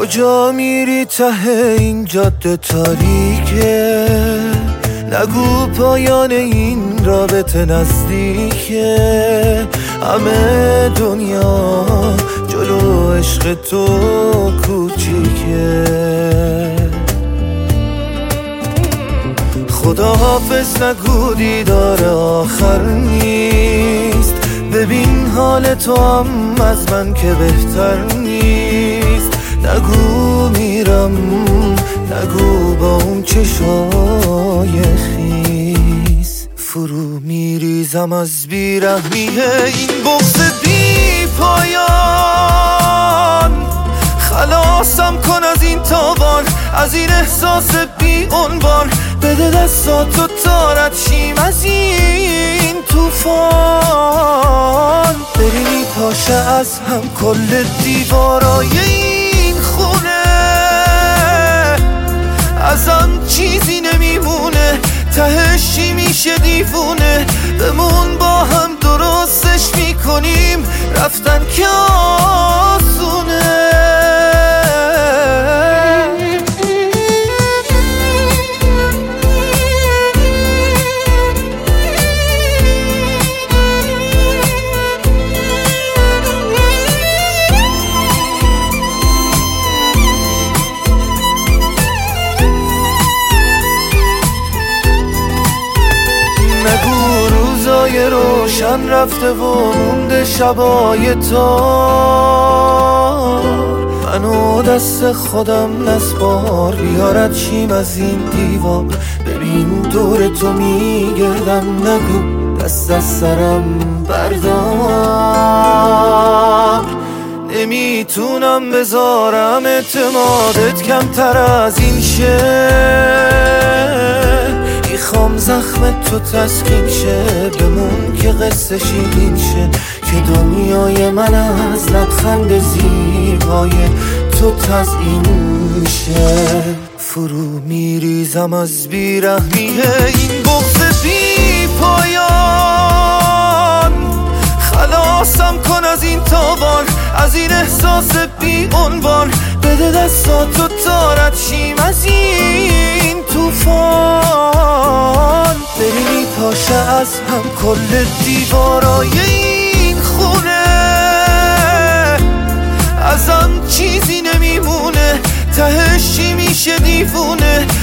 کجا میری ته این جاده تاریکه؟ نگو پایان این رابطه نزدیکه. همه دنیا جلو عشق تو کوچیکه. خداحافظ نگو دیدار آخر نیست. ببین حال تو هم از من که بهتر نیست. نگو میرم، نگو با اون چشای خیس. فرو میریزم از بیرحمیه این بغض بی پایان. خلاصم کن از این تاوان، از این احساس بی عنوان. بده دستاتو تا رد شیم از این توفان. بریم پاشه از هم کل دیوارای این خونه. ازم چیزی نمیمونه، تهش چی میشه دیوونه. بمون با هم درستش میکنیم، رفتن که آسونه. نگو روزای روشن رفته و مونده شبای تار. منو دست خودم نسپار، بیارد شیم از این دیوار. ببین دور تو میگردم، نگو دست از سرم بردار. نمیتونم بذارم اعتمادت کمتر از این شه. میخوام زخم تو تسکین شه، بمون که قصه شیرین شه. که دنیای من از لبخند زیبای تو تزیین شه. فرو میریزم از بیرحمیه این بغض بی پایان. خلاصم کن از این تاوان، از این احساس بی عنوان. بده دستاتو تا رد شیم از این توفان. بریم پاشه از هم کل دیوارای این خونه. ازم چیزی نمیمونه، تهش چی میشه دیوونه.